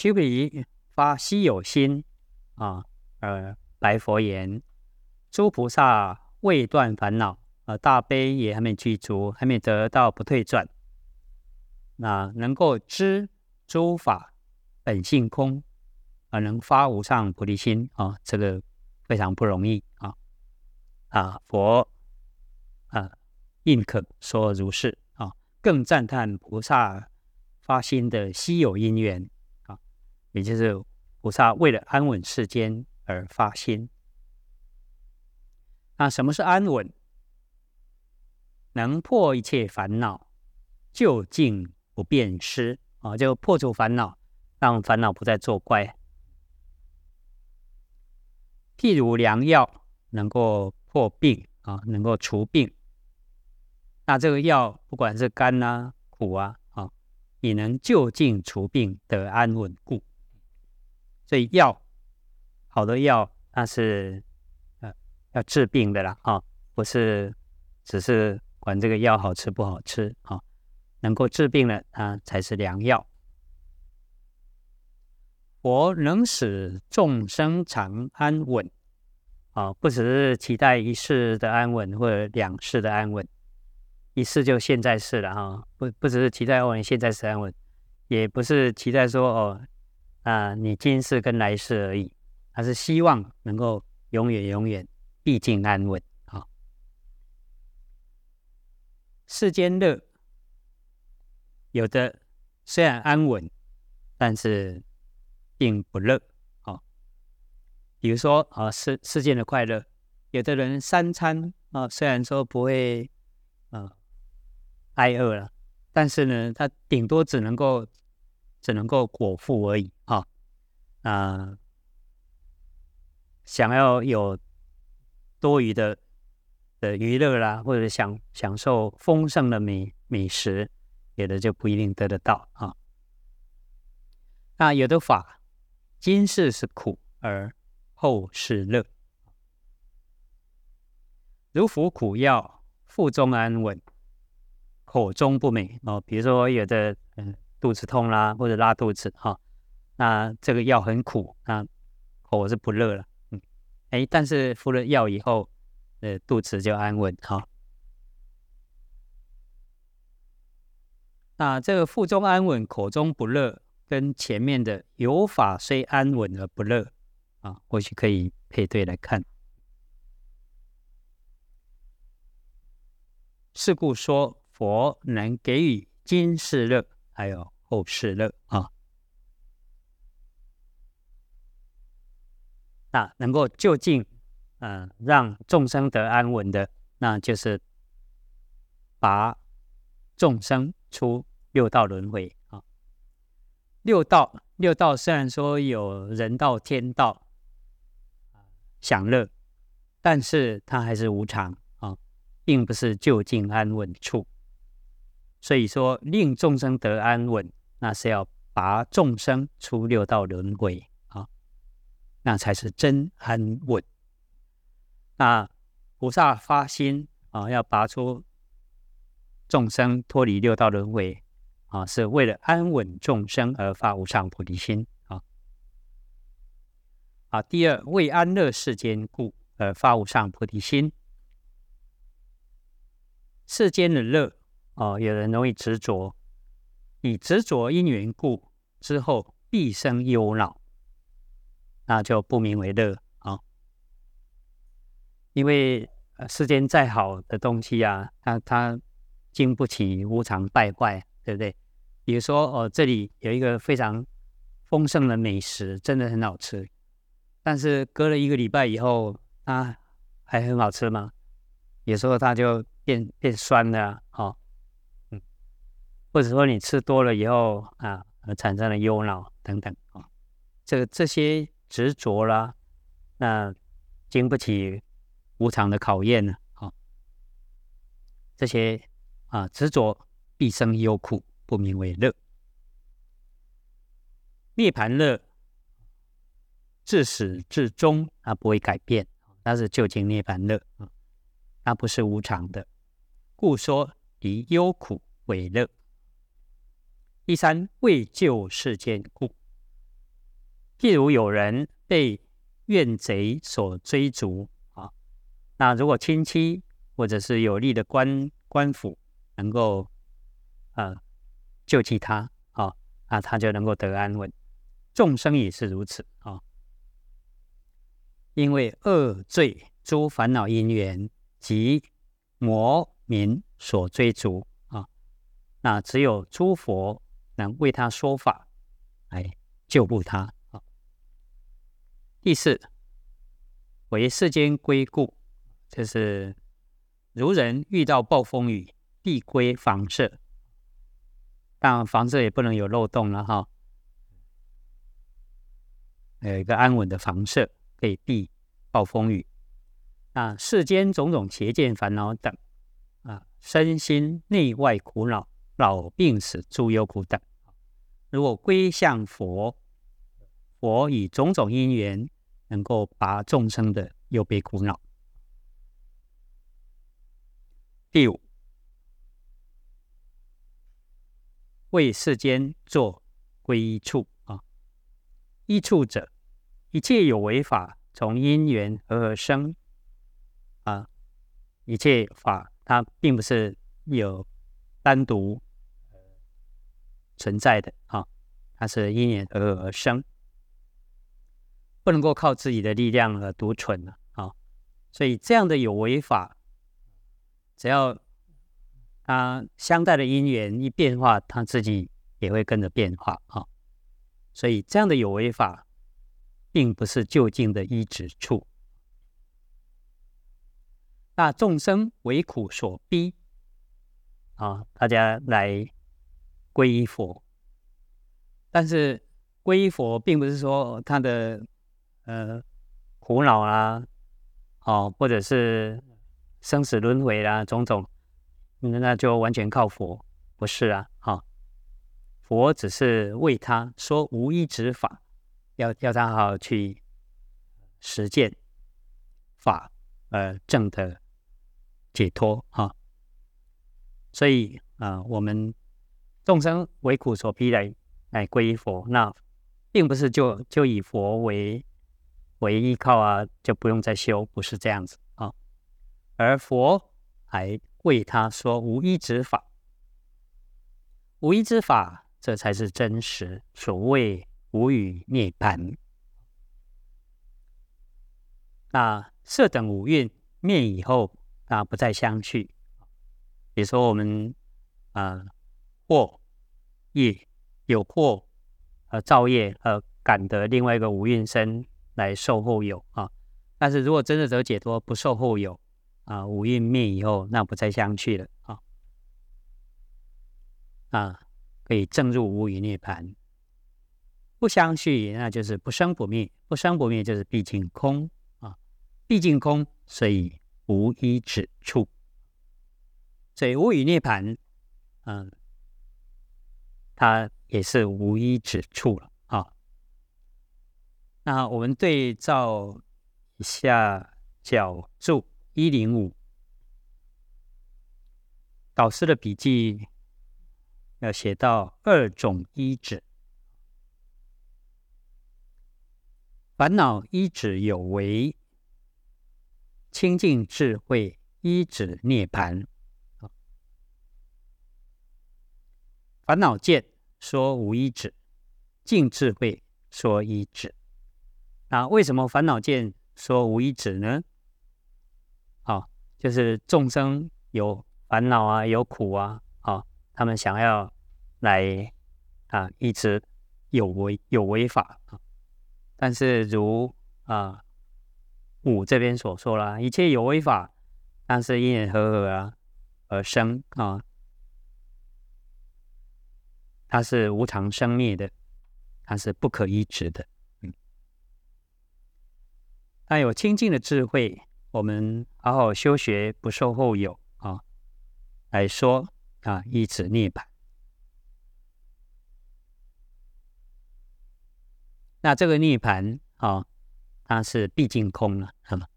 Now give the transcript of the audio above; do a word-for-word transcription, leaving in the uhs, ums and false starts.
须菩提发希有心啊，呃，白佛言：诸菩萨未断烦恼，呃，大悲也还没具足，还没得到不退转。那能够知诸法本性空，啊，能发无上菩提心啊，这个非常不容易啊啊！佛啊应可说如是啊，更赞叹菩萨发心的稀有因缘啊，也就是菩萨为了安稳世间而发心。那什么是安稳？能破一切烦恼，究竟不变失啊，就破除烦恼，让烦恼不再作怪。譬如良药能够破病啊，能够除病。那这个药不管是甘啊、苦啊，啊，也能就近除病得安稳故。所以药，好的药，那是呃要治病的啦，啊，不是只是管这个药好吃不好吃啊，能够治病的啊才是良药。佛能使众生常安稳啊，不只是期待一世的安稳或者两世的安稳，一世就现在世了哈，不不只是期待哦你现在是安稳，也不是期待说哦啊你今世跟来世而已，而是希望能够永远永远毕竟安稳啊。世间乐有的虽然安稳，但是并不乐啊。比如说啊，世世间的快乐，有的人三餐啊，虽然说不会啊挨饿了，但是呢，他顶多只能够只能够果腹而已啊啊，想要有多余的的娱乐啦，或者享享受丰盛的美美食，有的就不一定得得到啊。那有的法，今世是苦，而后是乐。如服苦药，腹中安稳，口中不美哦。比如说有的嗯肚子痛啦，或者拉肚子哈、哦，那这个药很苦，那口是不乐了，嗯，哎，但是服了药以后，呃，肚子就安稳哈、哦。那这个腹中安稳，口中不乐，跟前面的有法虽安稳而不乐啊，或许可以配对来看。是故说佛能给予今世乐，还有后世乐啊。那能够就近，呃，让众生得安稳的，那就是拔众生出六道轮回啊。六道，六道虽然说有人道、天道享乐，但是它还是无常啊，并不是就近安稳处。所以说，令众生得安稳，那是要拔众生出六道轮回啊，那才是真安稳。那菩萨发心啊，要拔出众生脱离六道轮回啊，是为了安稳众生而发无上菩提心啊。啊，第二，为安乐世间故而发无上菩提心。世间的乐哦，有人容易执着，以执着因缘故，之后必生忧恼，那就不名为乐啊。因为、呃、世间再好的东西啊，它它经不起无常败坏，对不对？比如说哦，这里有一个非常丰盛的美食，真的很好吃，但是隔了一个礼拜以后，它还很好吃吗？有时候它就变变酸了啊、哦，嗯，或者说你吃多了以后啊，产生了忧恼等等啊、哦，这这些执着啦，那经不起无常的考验呢，啊、哦，这些啊执着必生忧苦，不名为乐。涅盘乐自始至终它不会改变，那是究竟涅盘乐啊。它不是无常的，故说以忧苦为乐。第三，为救世间故， 譬如有人被怨贼所追逐啊，那如果亲戚或者是有利的官官府能够呃救济他啊，那他就能够得安稳。众生也是如此啊，因为恶罪诸烦恼因缘及魔民所追逐啊，那只有诸佛能为他说法来救护他啊。第四，为世间归故，就是如人遇到暴风雨，必归房舍。当然，房舍也不能有漏洞了哈，有一个安稳的房舍可以避暴风雨。那世间种种邪见烦恼等啊，身心内外苦恼、老病死诸忧苦等，如果归向佛，佛以种种因缘能够拔众生的忧悲苦恼。第五，为世间做归依处啊。依处者，一切有为法从因缘而而生啊，一切法它并不是有单独存在的啊，它是因缘而而生，不能够靠自己的力量而独存了啊。所以这样的有为法，只要它相待的因缘一变化，它自己也会跟着变化啊。所以这样的有为法，并不是究竟的依止处。那众生为苦所逼啊，大家来皈依佛，但是皈依佛并不是说他的呃苦恼啦，哦，或者是生死轮回啦种种，那就完全靠佛，不是啊，哈、哦，佛只是为他说无依止法，要要他好好去实践法，呃，正的解脱哈、哦。所以啊、呃，我们众生为苦所逼来来皈依佛，那并不是就就以佛为为依靠啊，就不用再修，不是这样子啊、哦。而佛还为他说无依止法，无依之法，这才是真实，所谓无余涅槃。那色等五蕴灭以后，那不再相续。比如说我们啊，惑业有惑呃造业呃感得另外一个五蕴身来受后有啊。但是如果真的得解脱，不受后有啊，五蕴灭以后，那不再相续了啊啊，可以证入无余涅槃。不相续，那就是不生不灭，不生不灭就是毕竟空啊，毕竟空，所以无依止处。所以无余涅槃，嗯，它也是无依止处了啊。那我们对照一下角注一零五，导师的笔记要写到二种依止，烦恼依止有为，清净智慧依止涅槃。烦恼见说无依止，净智慧说依止。那为什么烦恼见说无依止呢？啊，就是众生有烦恼啊，有苦啊，啊，他们想要来啊依止有为有为法啊，但是如啊五这边所说啦，一切有为法，但是因缘和合啊而生啊。它是无常生灭的，它是不可依止的。嗯，那有清净的智慧，我们好好修学，不受后有啊，来说啊，依止涅槃。那这个涅槃啊，它是毕竟空了，是吗？